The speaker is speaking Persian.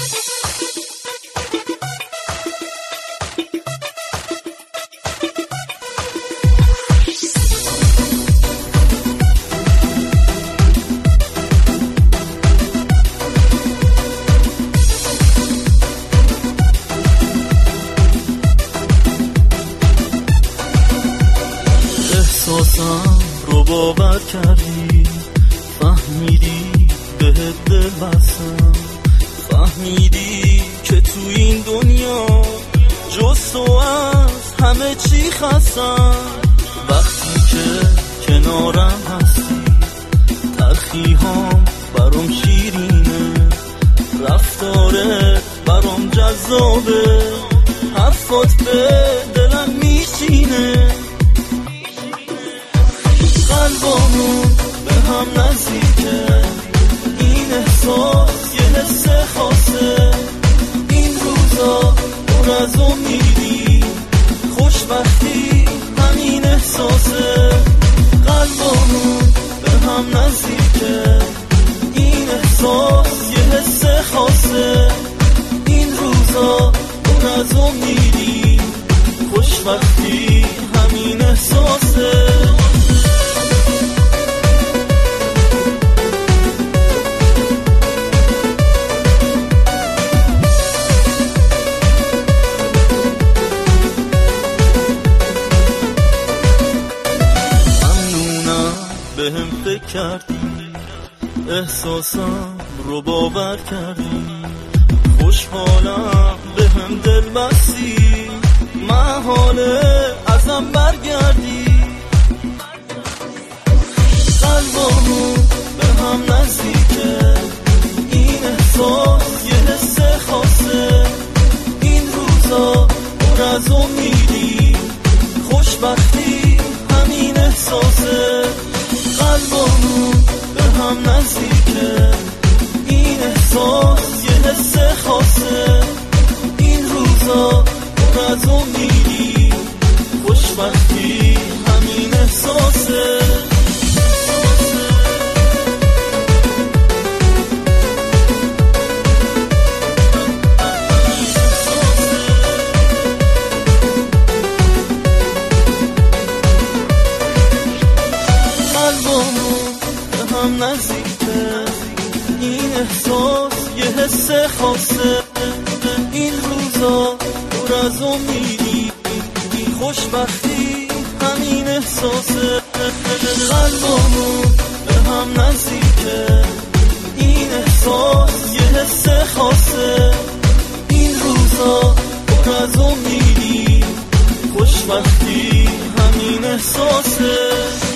احساسم رو باور کردی، فهمیدی بهت دل بستم، فهمیدی که تو این دنیا جز تو از همه چی خستم. وقتی که کنارم هستی تلخی هم برام شیرینه، رفتاره برام جذابه، حرفات به دلم میشینه. قلبامون به هم نزدیکه، این احساس یه حس خاصه، این روزا پر از امیدی، خوشبختی همین احساسه. قلبامون به هم نزدیکه، این احساس یه حس خاصه، این روزا پر از امیدی، خوشبختی همین احساسه. بهم فکر کردی، احساسم رو باور کردی، خوشحالم بهم دل بستی، محاله ازم برگردی. قلبامون به هم نزدیکه، این احساس یه حس خاصه، این روزا پر از امیدی، خوشبختی همین احساسه. قلبامون به هم نزدیکه، این احساس یه حس خاصه، این روزا پر از امیدی، خوشبختی همین احساسه. نزدیکه، این احساس یه حس خاصه، این روزا پر از امیدی، خوشبختی همین احساسه. قلبامون به هم نزدیکه، این احساس یه حس خاصه، این روزا پر از امیدی، خوشبختی همین احساسه.